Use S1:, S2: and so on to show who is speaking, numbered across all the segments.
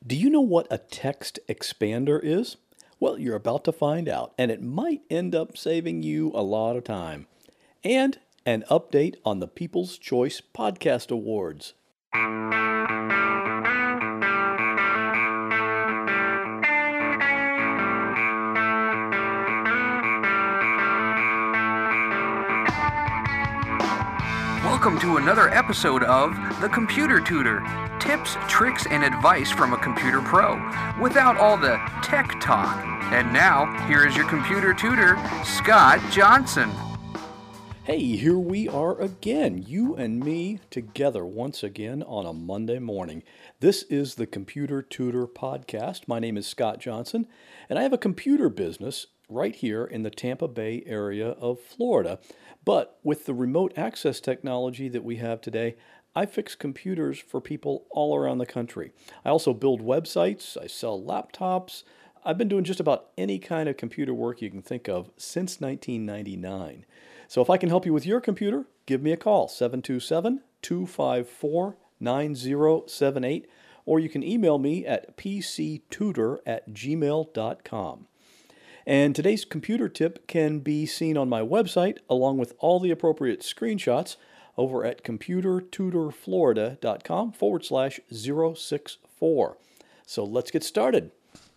S1: Do you know what a text expander is? Well, you're about to find out, and it might end up saving you a lot of time. And an update on the People's Choice Podcast Awards.
S2: Welcome to another episode of The Computer Tutor. Tips, tricks, and advice from a computer pro, without all the tech talk. And now, here is your computer tutor, Scott Johnson.
S1: Hey, here we are again, you and me together once again on a Monday morning. This is the Computer Tutor Podcast. My name is Scott Johnson, and I have a computer business right here in the Tampa Bay area of Florida. But with the remote access technology that we have today, I fix computers for people all around the country. I also build websites, I sell laptops. I've been doing just about any kind of computer work you can think of since 1999. So if I can help you with your computer, give me a call, 727-254-9078, or you can email me at pctutor@gmail.com. And today's computer tip can be seen on my website, along with all the appropriate screenshots over at computertutorflorida.com/064. So let's get started.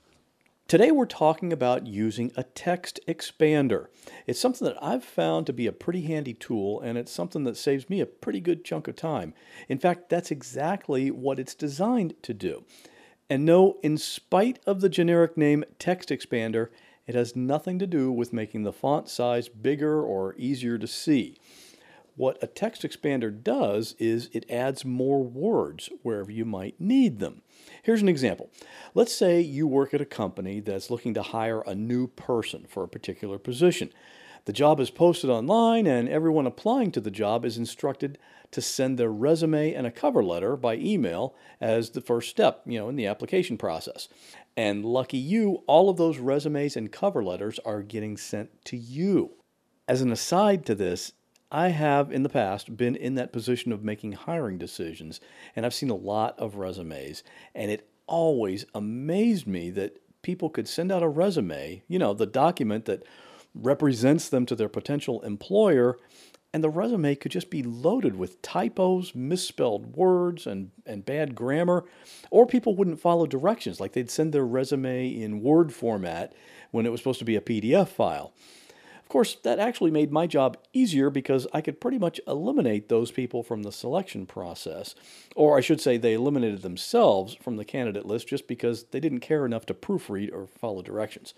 S1: Today we're talking about using a text expander. It's something that I've found to be a pretty handy tool, and it's something that saves me a pretty good chunk of time. In fact, that's exactly what it's designed to do. And no, in spite of the generic name text expander, it has nothing to do with making the font size bigger or easier to see. What a text expander does is it adds more words wherever you might need them. Here's an example. Let's say you work at a company that's looking to hire a new person for a particular position. The job is posted online, and everyone applying to the job is instructed to send their resume and a cover letter by email as the first step, in the application process. And lucky you, all of those resumes and cover letters are getting sent to you. As an aside to this, I have in the past been in that position of making hiring decisions, and I've seen a lot of resumes, and it always amazed me that people could send out a resume, the document that represents them to their potential employer, and the resume could just be loaded with typos, misspelled words, and bad grammar, or people wouldn't follow directions, like they'd send their resume in Word format when it was supposed to be a PDF file. Of course, that actually made my job easier because I could pretty much eliminate those people from the selection process. Or I should say they eliminated themselves from the candidate list just because they didn't care enough to proofread or follow directions.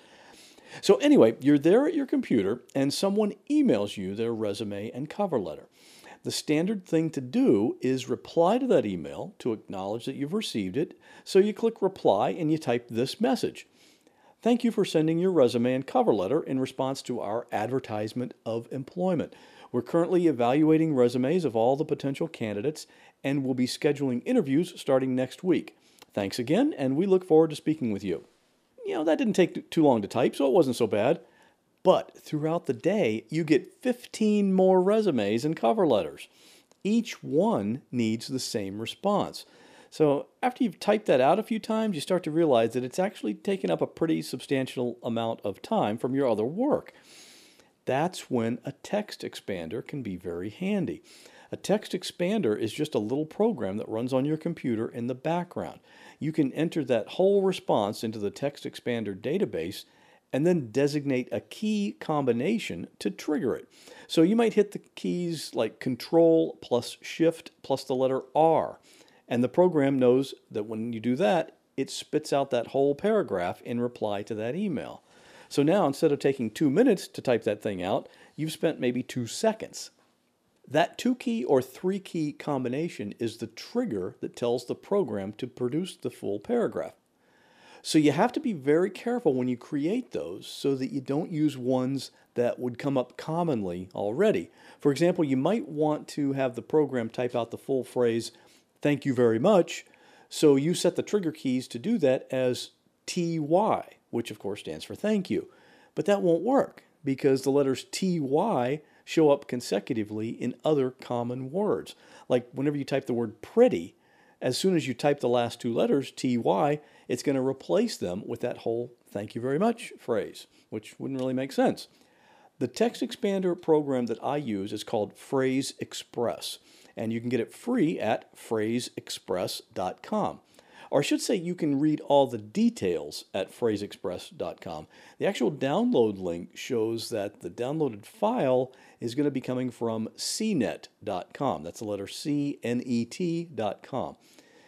S1: So anyway, you're there at your computer and someone emails you their resume and cover letter. The standard thing to do is reply to that email to acknowledge that you've received it. So you click reply and you type this message. Thank you for sending your resume and cover letter in response to our advertisement of employment. We're currently evaluating resumes of all the potential candidates and will be scheduling interviews starting next week. Thanks again, and we look forward to speaking with you. That didn't take too long to type, so it wasn't so bad. But throughout the day, you get 15 more resumes and cover letters. Each one needs the same response. So after you've typed that out a few times, you start to realize that it's actually taken up a pretty substantial amount of time from your other work. That's when a text expander can be very handy. A text expander is just a little program that runs on your computer in the background. You can enter that whole response into the text expander database and then designate a key combination to trigger it. So you might hit the keys like Control plus Shift plus the letter R. And the program knows that when you do that, it spits out that whole paragraph in reply to that email. So now, instead of taking 2 minutes to type that thing out, you've spent maybe 2 seconds. That 2-key or 3-key combination is the trigger that tells the program to produce the full paragraph. So you have to be very careful when you create those so that you don't use ones that would come up commonly already. For example, you might want to have the program type out the full phrase, "Thank you very much," so you set the trigger keys to do that as TY, which of course stands for thank you. But that won't work because the letters TY show up consecutively in other common words. Like whenever you type the word pretty, as soon as you type the last two letters, TY, it's going to replace them with that whole "thank you very much" phrase, which wouldn't really make sense. The text expander program that I use is called Phrase Express, and you can get it free at phraseexpress.com. Or I should say you can read all the details at phraseexpress.com. The actual download link shows that the downloaded file is going to be coming from cnet.com. That's the letter C, N-E-T.com.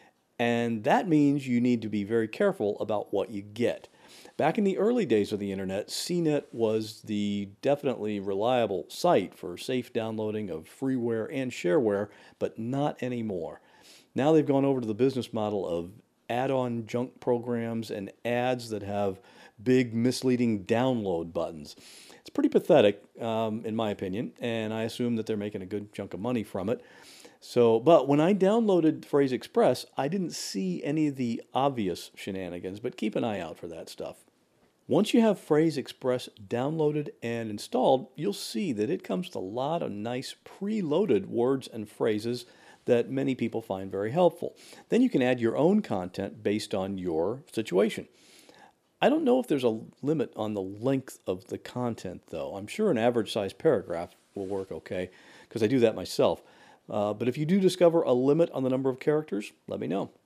S1: And that means you need to be very careful about what you get. Back in the early days of the internet, CNET was the definitely reliable site for safe downloading of freeware and shareware, but not anymore. Now they've gone over to the business model of add-on junk programs and ads that have big misleading download buttons. It's pretty pathetic, in my opinion, and I assume that they're making a good chunk of money from it. But when I downloaded Phrase Express, I didn't see any of the obvious shenanigans, but keep an eye out for that stuff. Once you have Phrase Express downloaded and installed, you'll see that it comes with a lot of nice preloaded words and phrases that many people find very helpful. Then you can add your own content based on your situation. I don't know if there's a limit on the length of the content, though. I'm sure an average size paragraph will work okay, because I do that myself. But if you do discover a limit on the number of characters, let me know.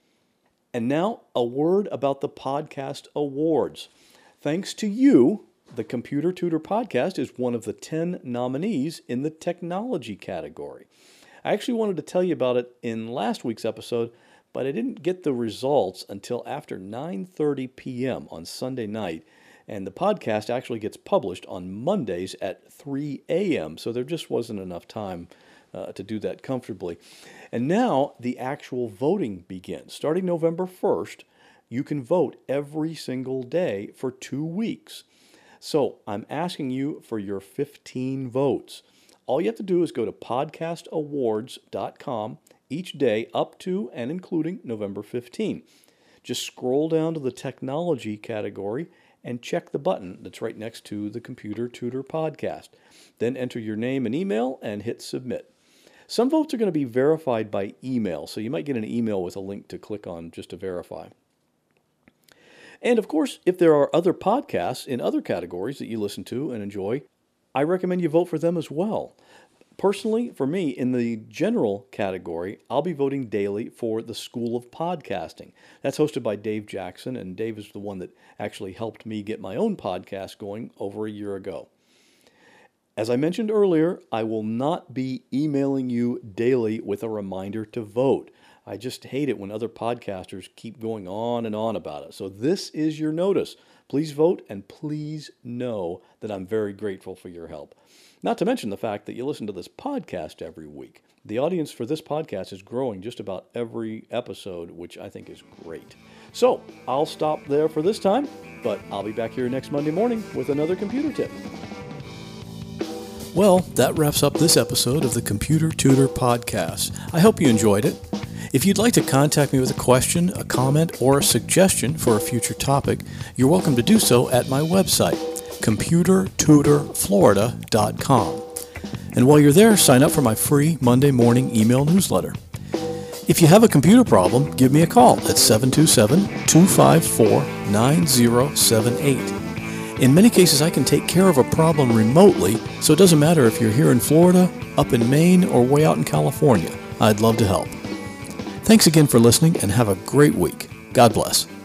S1: And now, a word about the Podcast Awards. Thanks to you, the Computer Tutor Podcast is one of the 10 nominees in the technology category. I actually wanted to tell you about it in last week's episode, but I didn't get the results until after 9:30 p.m. on Sunday night, and the podcast actually gets published on Mondays at 3 a.m., so there just wasn't enough time to do that comfortably. And now the actual voting begins. Starting November 1st, you can vote every single day for 2 weeks. So I'm asking you for your 15 votes. All you have to do is go to podcastawards.com each day up to and including November 15. Just scroll down to the technology category and check the button that's right next to the Computer Tutor Podcast. Then enter your name and email and hit submit. Some votes are going to be verified by email, so you might get an email with a link to click on just to verify. And of course, if there are other podcasts in other categories that you listen to and enjoy, I recommend you vote for them as well. Personally, for me, in the general category, I'll be voting daily for the School of Podcasting. That's hosted by Dave Jackson, and Dave is the one that actually helped me get my own podcast going over a year ago. As I mentioned earlier, I will not be emailing you daily with a reminder to vote. I just hate it when other podcasters keep going on and on about it. So this is your notice. Please vote, and please know that I'm very grateful for your help. Not to mention the fact that you listen to this podcast every week. The audience for this podcast is growing just about every episode, which I think is great. So I'll stop there for this time, but I'll be back here next Monday morning with another computer tip. Well, that wraps up this episode of the Computer Tutor Podcast. I hope you enjoyed it. If you'd like to contact me with a question, a comment, or a suggestion for a future topic, you're welcome to do so at my website, computertutorflorida.com. And while you're there, sign up for my free Monday morning email newsletter. If you have a computer problem, give me a call at 727-254-9078. In many cases, I can take care of a problem remotely, so it doesn't matter if you're here in Florida, up in Maine, or way out in California. I'd love to help. Thanks again for listening, and have a great week. God bless.